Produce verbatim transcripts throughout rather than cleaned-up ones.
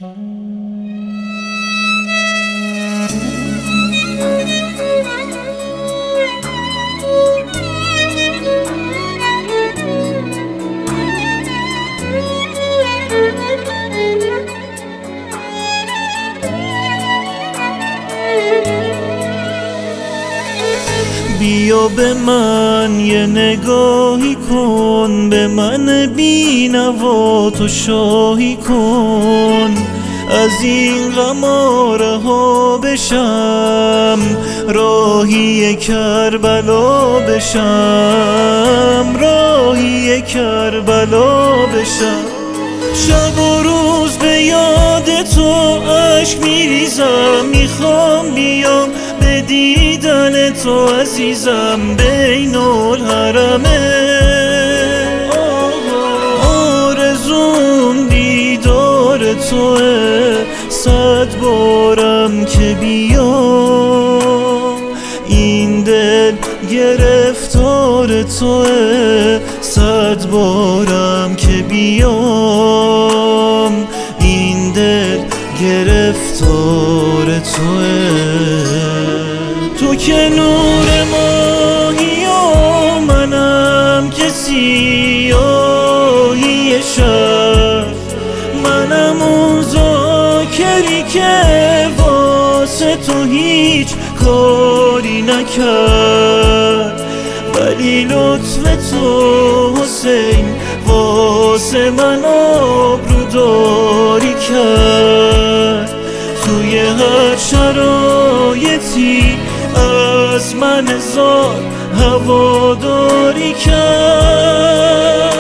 بیا به من یه نگاهی کن، به من بی‌نوا تو شاهی کن. از این غم رها بشم، راهی کربلا بشم، راهی کربلا بشم. شب و روز به یاد تو اشک میریزم، میخوام بیام به دیدن تو عزیزم بین الحرمه. آرزوم دیدار توه، صد بارم که بیام این دل گرفتار توه، صد بارم که بیام این دل گرفتار توه. تو که نور ماهی و منم که سیاهی شب، منم اون ذاکری که واسه تو هیچ کاری نکرد. ولی لطف تو حسین واسه من آبروداری کرد. توی هر شرایطی از من هزار هواداری کرد.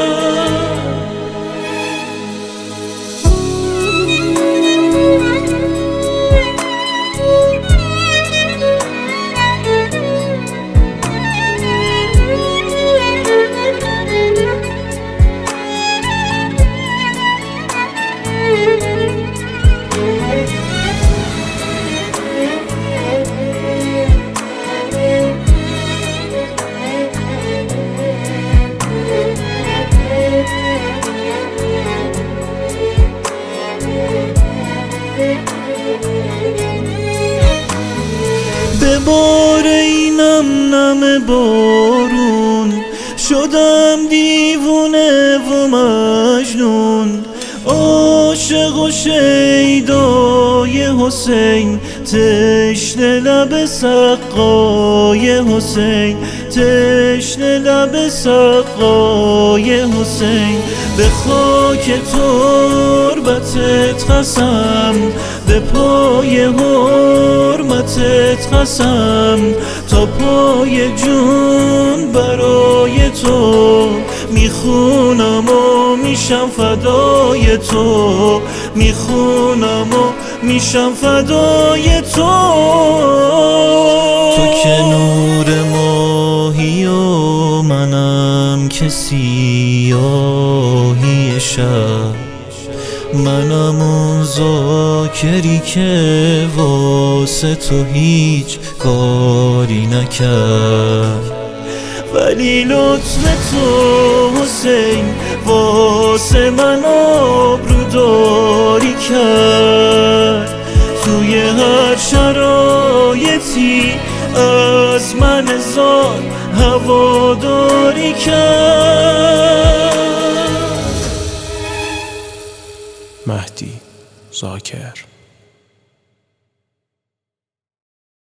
به بار اینم نم بارون شدم دیوونه و مجنون. عاشق و شیدای حسین، تشنه لب سقای حسین، تشنه لب سقای حسین. به خاک تربتت قسم، به پای حرمتت قسم، تا پای جون برای تو میخونم و میشم فدای تو، میخونم و میشم فدای تو. تو که نور ماهی و منم که سیاهی شب، منم اون ذاکری که واسه تو هیچ کاری نکرد. ولی لطف تو حسین واسه من آبروداری کرد. توی هر شرایطی از من هزار هواداری کرد. مهدی ذاکر.